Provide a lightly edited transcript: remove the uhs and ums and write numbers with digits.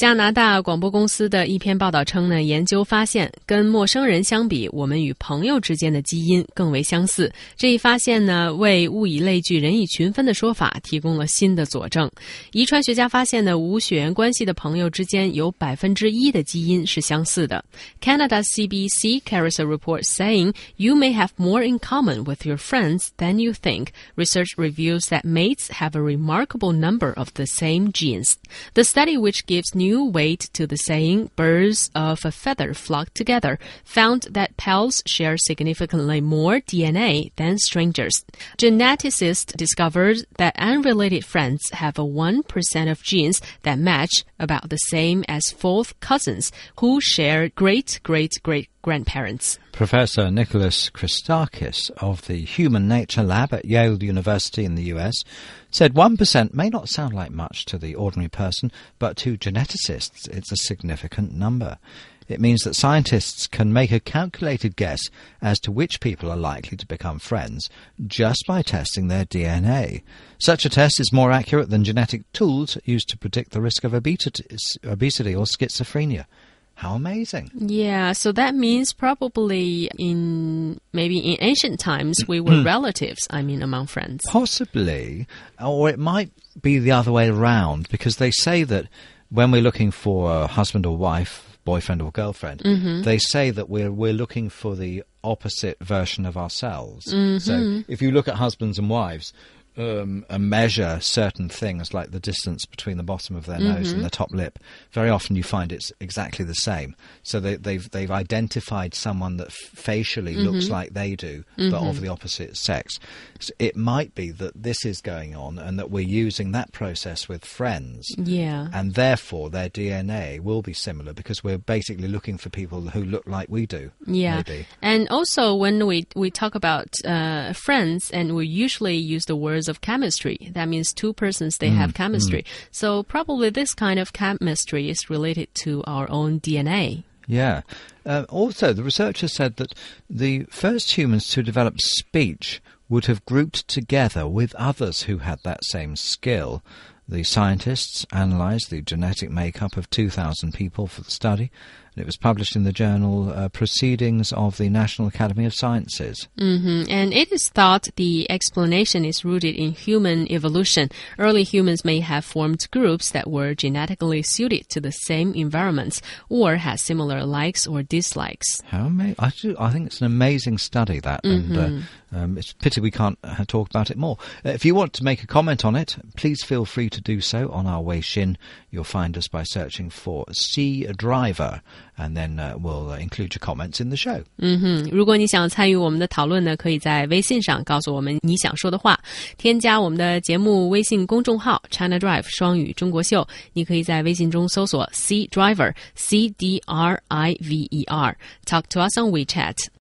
加拿大广播公司的一篇报道称呢，研究发现跟陌生人相比，我们与朋友之间的基因更为相似。这一发现呢，为物以类聚，人以群分的说法提供了新的佐证。遗传学家发现呢，无血缘关系的朋友之间有1%的基因是相似的。Canada's CBC carries a report saying you may have more in common with your friends than you think. Research reveals that mates have a remarkable number of the same genes. The study, which gives new weight to the saying birds of a feather flock together, found that pals share significantly more DNA than strangers. Geneticists discovered that unrelated friends have a 1% of genes that match about the same as fourth cousins who share great-great-great-grandparents. Professor Nicholas Christakis of the Human Nature Lab at Yale University in the US said 1% may not sound like much to the ordinary person, but to geneticists it's a significant number. It means that scientists can make a calculated guess as to which people are likely to become friends just by testing their DNA. Such a test is more accurate than genetic tools used to predict the risk of obesity or schizophrenia. How amazing. Yeah, so that means probably in ancient times we were relatives, among friends. Possibly, or it might be the other way around, because they say that when we're looking for a husband or wife, boyfriend or girlfriend, they say that we're looking for the opposite version of ourselves. So if you look at husbands and wives, and measure certain things like the distance between the bottom of their nose and the top lip, very often you find it's exactly the same. So they've identified someone that facially looks like they do, but of the opposite sex. So it might be that this is going on and that we're using that process with friends. Yeah. And therefore their DNA will be similar because we're basically looking for people who look like we do. Yeah. Maybe. And also when we talk about friends, and we usually use the words of chemistry. That means two persons, they have chemistry. So probably this kind of chemistry is related to our own DNA. Yeah. Also, the researchers said that the first humans to develop speech would have grouped together with others who had that same skill. The scientists analysed the genetic makeup of 2,000 people for the study, and it was published in the journal Proceedings of the National Academy of Sciences. And it is thought the explanation is rooted in human evolution. Early humans may have formed groups that were genetically suited to the same environments or had similar likes or dislikes. How amazing. I think it's an amazing study, that, and it's a pity we can't talk about it more. If you want to make a comment on it, please feel free to do so on our Weixin. You'll find us by searching for C Driver, and then we'll include your comments in the show. 如果你想参与我们的讨论呢，可以在微信上告诉我们你想说的话，添加我们的节目微信公众号 China Drive 双语中国秀，你可以在微信中搜索 C Driver, C-D-R-I-V-E-R. Talk to us on WeChat.